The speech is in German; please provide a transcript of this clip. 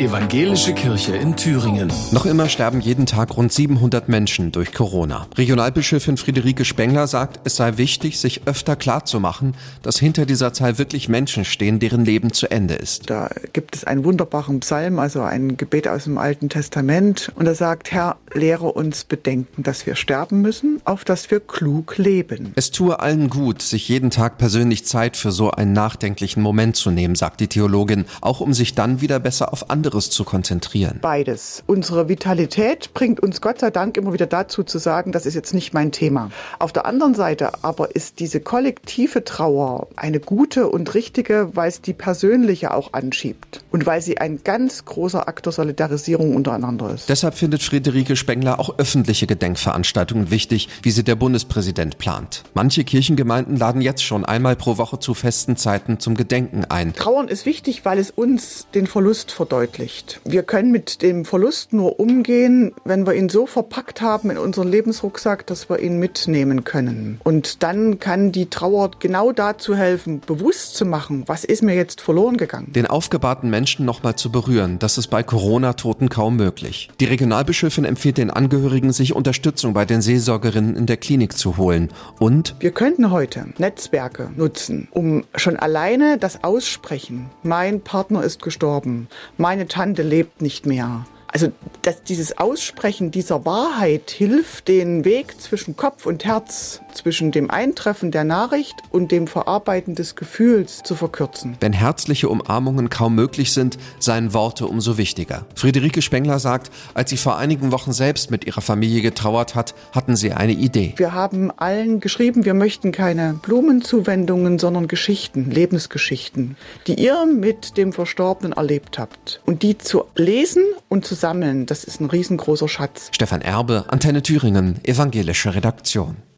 Evangelische Kirche in Thüringen. Noch immer sterben jeden Tag rund 700 Menschen durch Corona. Regionalbischöfin Friederike Spengler sagt, es sei wichtig, sich öfter klarzumachen, dass hinter dieser Zahl wirklich Menschen stehen, deren Leben zu Ende ist. Da gibt es einen wunderbaren Psalm, also ein Gebet aus dem Alten Testament. Und er sagt, Herr, lehre uns bedenken, dass wir sterben müssen, auf dass wir klug leben. Es tue allen gut, sich jeden Tag persönlich Zeit für so einen nachdenklichen Moment zu nehmen, sagt die Theologin, auch um sich dann wieder besser auf anderes zu konzentrieren. Beides. Unsere Vitalität bringt uns Gott sei Dank immer wieder dazu zu sagen, das ist jetzt nicht mein Thema. Auf der anderen Seite aber ist diese kollektive Trauer eine gute und richtige, weil es die persönliche auch anschiebt und weil sie ein ganz großer Akt der Solidarisierung untereinander ist. Deshalb findet Friederike Spengler auch öffentliche Gedenkveranstaltungen wichtig, wie sie der Bundespräsident plant. Manche Kirchengemeinden laden jetzt schon einmal pro Woche zu festen Zeiten zum Gedenken ein. Trauern ist wichtig, weil es uns den Verlust verdeutlicht. Wir können mit dem Verlust nur umgehen, wenn wir ihn so verpackt haben in unseren Lebensrucksack, dass wir ihn mitnehmen können. Und dann kann die Trauer genau dazu helfen, bewusst zu machen, was ist mir jetzt verloren gegangen. Den aufgebahrten Menschen nochmal zu berühren, das ist bei Corona-Toten kaum möglich. Die Regionalbischöfin empfiehlt den Angehörigen, sich Unterstützung bei den Seelsorgerinnen in der Klinik zu holen. Und wir könnten heute Netzwerke nutzen, um schon alleine das Aussprechen, mein Partner ist gestorben, meine Tante lebt nicht mehr. Also dieses Aussprechen dieser Wahrheit hilft, den Weg zwischen Kopf und Herz, zwischen dem Eintreffen der Nachricht und dem Verarbeiten des Gefühls zu verkürzen. Wenn herzliche Umarmungen kaum möglich sind, seien Worte umso wichtiger. Friederike Spengler sagt, als sie vor einigen Wochen selbst mit ihrer Familie getrauert hat, hatten sie eine Idee. Wir haben allen geschrieben, wir möchten keine Blumenzuwendungen, sondern Geschichten, Lebensgeschichten, die ihr mit dem Verstorbenen erlebt habt. Und die zu lesen und zu sammeln, das ist ein riesengroßer Schatz. Stefan Erbe, Antenne Thüringen, evangelische Redaktion.